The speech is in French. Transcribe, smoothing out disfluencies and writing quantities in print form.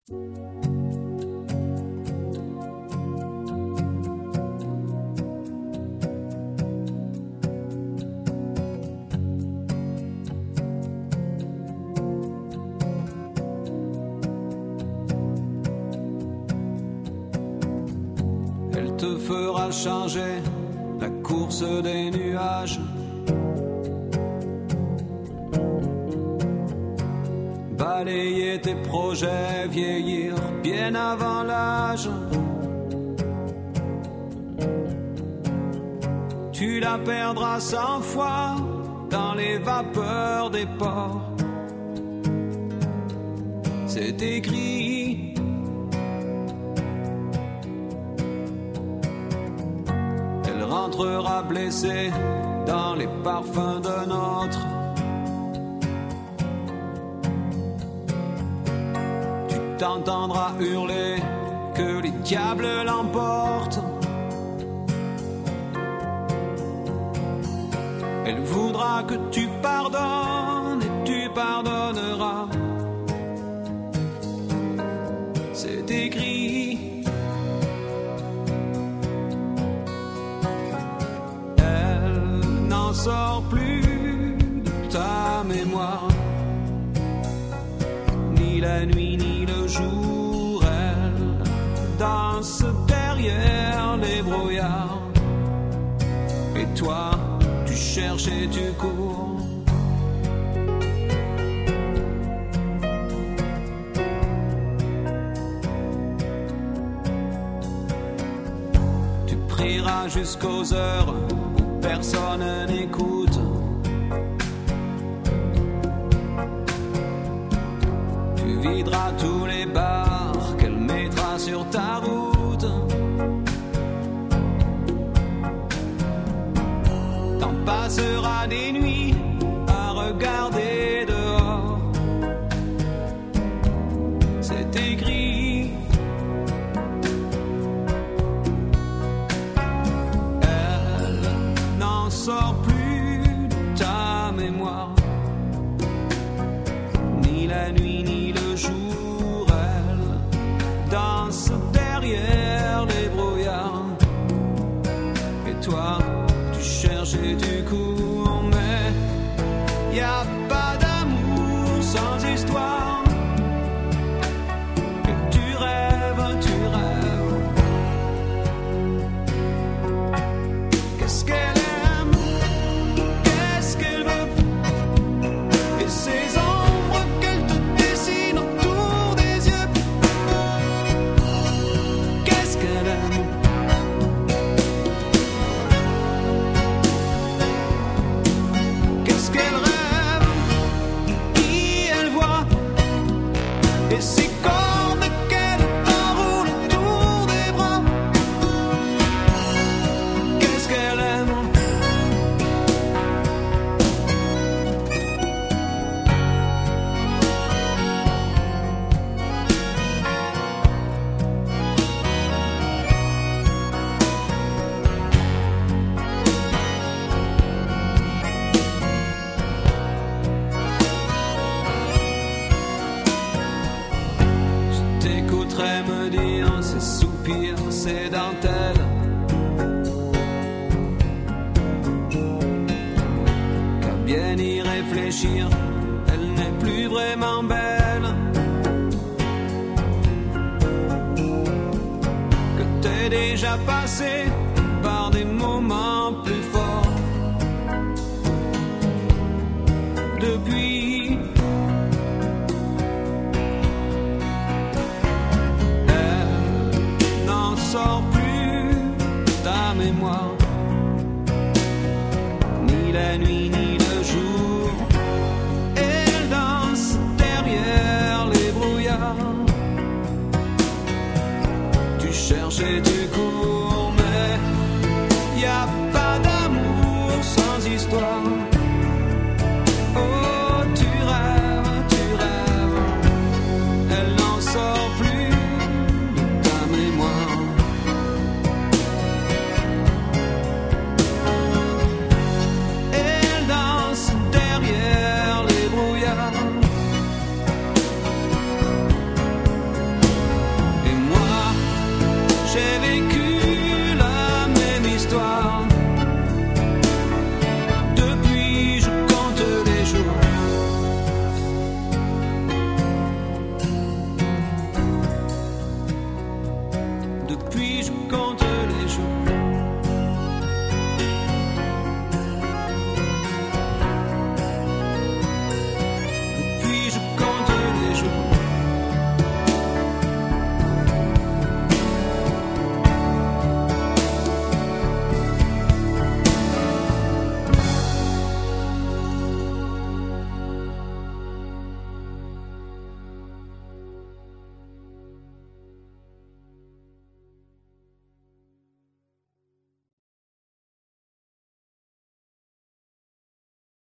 Elle te fera changer la course des nuages. Balayer tes projets, vieillir bien avant l'âge. Tu la perdras 100 fois dans les vapeurs des ports. C'est écrit. Elle rentrera blessée dans les parfums d'un autre. T'entendras hurler que les diables l'emportent. Elle voudra que tu pardonnes et tu pardonneras. C'est écrit. Elle n'en sort plus de ta mémoire. Ni la nuit ni le jour, elle danse derrière les brouillards. Et toi, tu cherches et tu cours. Tu prieras jusqu'aux heures où personne n'écoute. Tu videras tous les bars qu'elle mettra sur ta route. T'en passeras des nuits à regarder dehors. C'est écrit. Elle n'en sort plus de ta mémoire. Ni la nuit ni le jour, elle danse derrière les brouillards. Et toi, tu cherches et tu cours, mais y a pas d'amour sans histoire. Et tu rêves, tu rêves. Qu'est-ce qu'elle aime, qu'est-ce qu'elle veut, et ses ombres qu'elle te dessine autour des yeux. Qu'est-ce qu'elle aime, qu'est-ce qu'elle rêve, qui elle voit, et ses cordes qu'elle t'enroule autour des bras. Qu'est-ce qu'elle aime. Je t'écouterai me dire ses soupirs, ses dentelles. Qu'à bien y réfléchir, elle n'est plus vraiment belle. Que t'es déjà passé par des moments plus forts. Depuis, elle n'en sort plus ta mémoire. Ni la nuit ni le jour, elle danse derrière les brouillards. Tu cherches et tu cours, mais y a pas d'amour sans histoire.